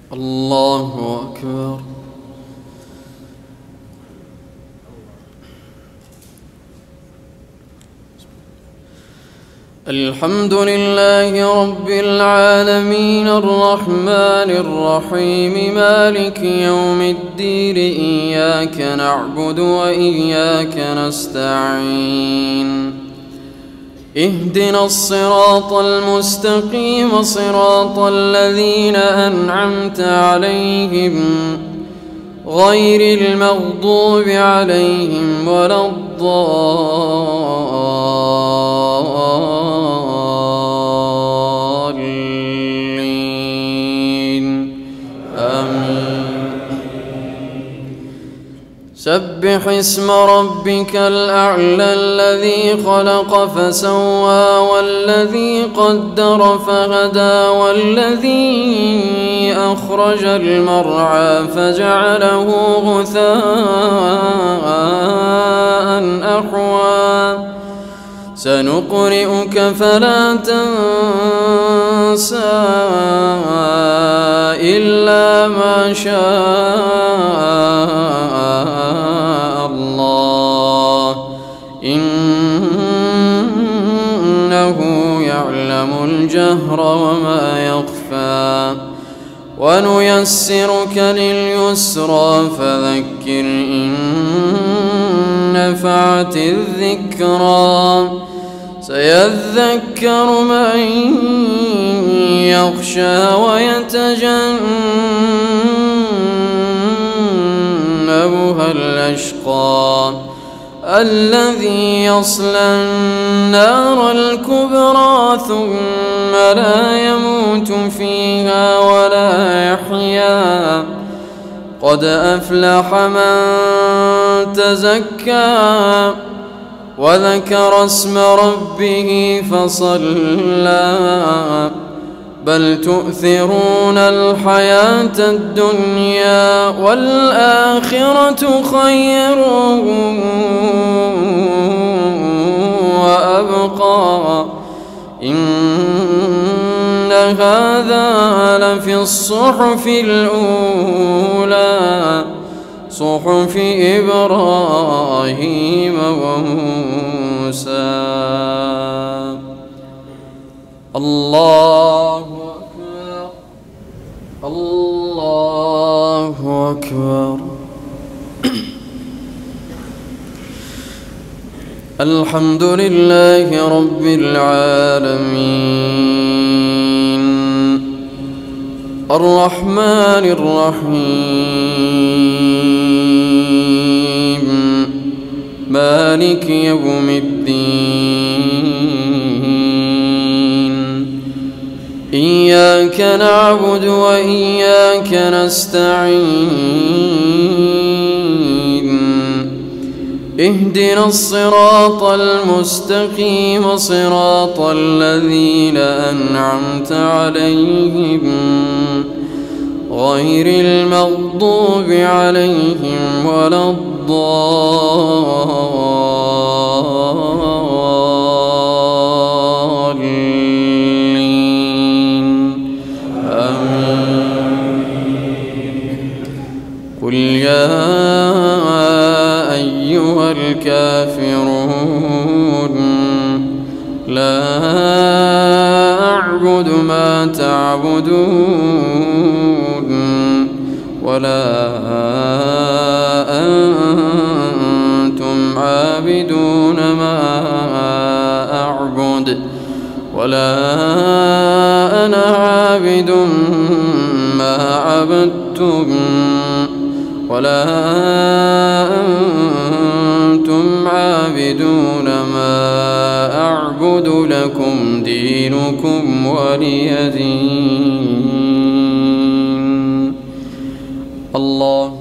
الله أكبر. الحمد لله رب العالمين الرحمن الرحيم مالك يوم الدين إياك نعبد وإياك نستعين اهدنا الصراط المستقيم صراط الذين أنعمت عليهم غير المغضوب عليهم ولا الضالين آمين. سبح اسم ربك الأعلى الذي خلق فسوى والذي قدر فهدى والذي أخرج المرعى فجعله غثاء أحوى سنقرئك فلا تنسى إلا ما شاء الله إنه يعلم الجهر وما يخفى ونيسرك لليسرى فذكر إن نفعت الذكرى سيذكر من يخشى ويتجنبها الأشقى الذي يصلى النار الكبرى ثم لا يموت فيها ولا يحيا قد أفلح من تزكى وذكر اسم ربه فصلى بل تؤثرون الحياة الدنيا والآخرة خير وأبقى إن هذا لفي الصحف الأولى صحف إبراهيم وموسى. الله أكبر الله أكبر. الحمد لله رب العالمين الرحمن الرحيم مالك يوم الدين إياك نعبد وإياك نستعين اهدنا الصراط المستقيم صراط الذين أنعمت عليهم غير المغضوب عليهم ولا الضالين آمين. قل يا أيها الكافرون لا أعبد ما تعبدون ولا أنتم عابدون ما أعبد ولا أنا عابد ما عبدتم ولا أنتم عابدون ما أعبد لكم دينكم ولي دين. الله